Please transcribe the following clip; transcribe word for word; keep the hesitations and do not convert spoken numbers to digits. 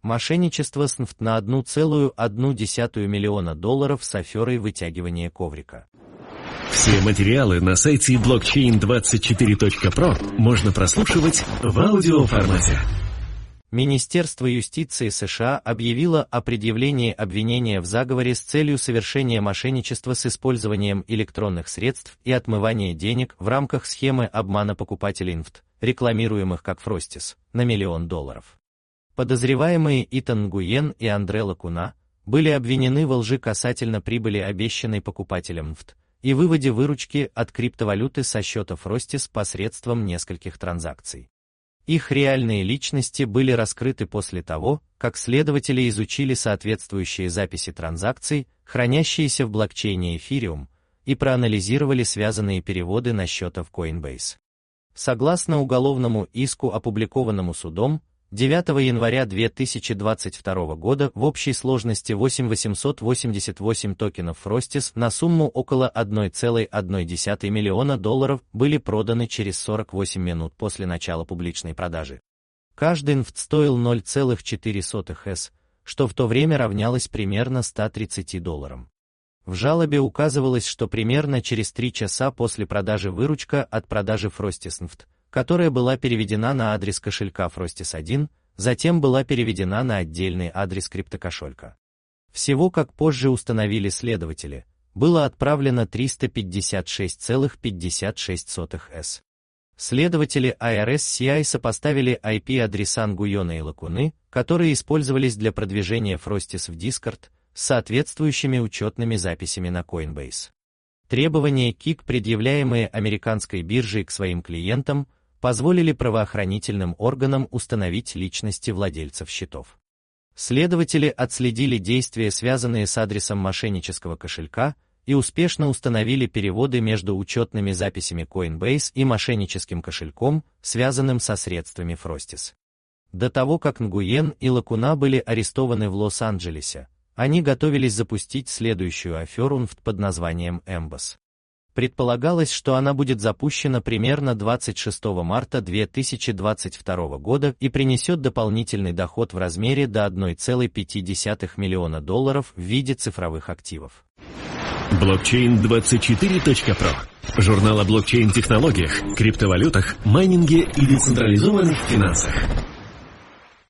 Мошенничество с эн эф ти на одна целая одна десятая миллиона долларов с аферой вытягивания коврика. Все материалы на сайте блокчейн двадцать четыре точка про можно прослушивать в аудиоформате. Министерство юстиции США объявило о предъявлении обвинения в заговоре с целью совершения мошенничества с использованием электронных средств и отмывания денег в рамках схемы обмана покупателей эн эф ти, рекламируемых как Frosties, на миллион долларов. Подозреваемые Итан Нгуен и Андре Лакуна были обвинены во лжи касательно прибыли, обещанной покупателям эн эф ти, и выводе выручки от криптовалюты со счета Frosties посредством нескольких транзакций. Их реальные личности были раскрыты после того, как следователи изучили соответствующие записи транзакций, хранящиеся в блокчейне Ethereum, и проанализировали связанные переводы на счета в Coinbase. Согласно уголовному иску, опубликованному судом, девятого января две тысячи двадцать второго года в общей сложности восемь тысяч восемьсот восемьдесят восемь токенов Frosties на сумму около одна целая одна десятая миллиона долларов были проданы через сорок восемь минут после начала публичной продажи. Каждый эн эф ти стоил ноль целых четыре сотых эс, что в то время равнялось примерно ста тридцати долларам. В жалобе указывалось, что примерно через три часа после продажи выручка от продажи Frosties эн эф ти, которая была переведена на адрес кошелька Frosties один, затем была переведена на отдельный адрес криптокошелька. Всего, как позже установили следователи, было отправлено триста пятьдесят шесть целых пятьдесят шесть сотых эс. Следователи ай ар эс си ай сопоставили ай пи-адреса Нгуена и Лакуны, которые использовались для продвижения Frosties в Discord, с соответствующими учетными записями на Coinbase. Требования кик, предъявляемые американской биржей к своим клиентам, позволили правоохранительным органам установить личности владельцев счетов. Следователи отследили действия, связанные с адресом мошеннического кошелька, и успешно установили переводы между учетными записями Coinbase и мошенническим кошельком, связанным со средствами Frosties. До того, как Нгуен и Лакуна были арестованы в Лос-Анджелесе, они готовились запустить следующую аферу эн эф ти под названием Эмбас. Предполагалось, что она будет запущена примерно двадцать шестого марта две тысячи двадцать второго года и принесет дополнительный доход в размере до одна целая пять десятых миллиона долларов в виде цифровых активов. блокчейн двадцать четыре точка про. Журнал о блокчейн-технологиях, криптовалютах, майнинге и децентрализованных финансах.